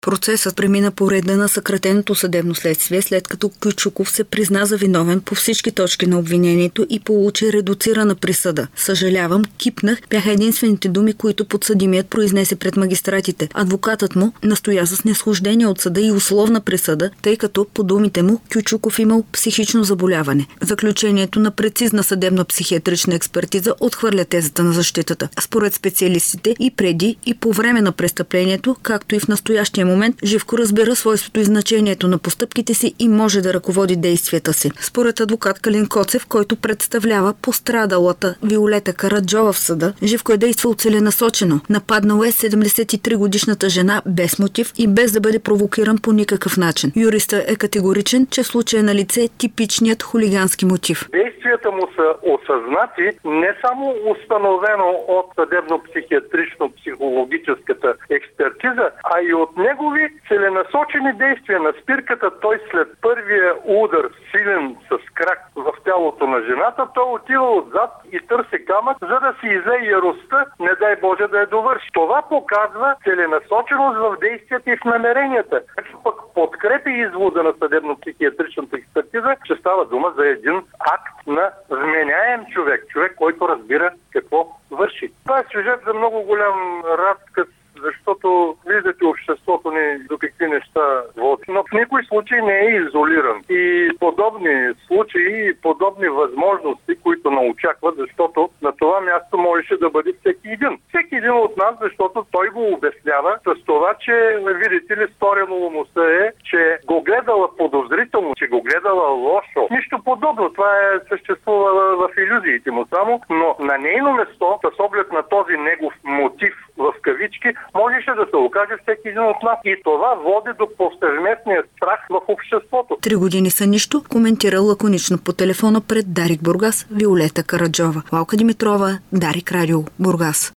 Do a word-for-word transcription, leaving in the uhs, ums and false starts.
Процесът премина по реда на съкратеното съдебно следствие, след като Кючуков се призна за виновен по всички точки на обвинението и получи редуцирана присъда. Съжалявам, кипнах, бяха единствените думи, които подсъдимият произнесе пред магистратите. Адвокатът му настоя за снизхождение от съда и условна присъда, тъй като, по думите му, Кючуков имал психично заболяване. Заключението на прецизна съдебна психиатрична експертиза отхвърля тезата на защитата. Според специалистите и преди, и по време на престъплението, както и в настоящия момент, Живко разбира свойството и значението на постъпките си и може да ръководи действията си. Според адвокат Калин Коцев, който представлява пострадалата Виолета Караджова в съда, Живко е действал целенасочено. Нападнал е седемдесет и три годишната жена без мотив и без да бъде провокиран по никакъв начин. Юристът е категоричен, че в случая е на лице типичният хулигански мотив. Действията му са осъзнати, не само установено от съдебно-психиатрично-психологическата експертиза, а и от негови целенасочени действия. На спирката той след първия удар, силен с крак в тялото на жената, той отива отзад и търси камък, за да си изе яростта, не дай Боже да я довърши. Това показва целенасоченост в действията и в намеренията. Пък подкрепи извода на съдебно-психиатричната експертиза, че става дума за един акт на вменяем човек, човек, който разбира какво върши. Това е сюжет за много голям разказ, защото виждате обществото ни до какви неща води. Но в никой случай не е изолиран. И подобни случаи, и подобни възможности, които не очакват, защото на това място можеше да бъде всеки един. Всеки един от нас, защото той го обяснява с това, че, видите ли, сторено му се е, че го гледала подозрително, че го гледала лошо. Нищо подобно. Това е съществува в илюзиите му само, но на нейно место, с оглед на този негов мотив в кавички, можеше да се окаже всеки един от нас. И това води до повсеместния страх в обществото. Три години са нищо, коментира лаконично по телефона пред Дарик Бургас Виолета Караджова. Лалка Димитрова, Дарик Радио, Бургас.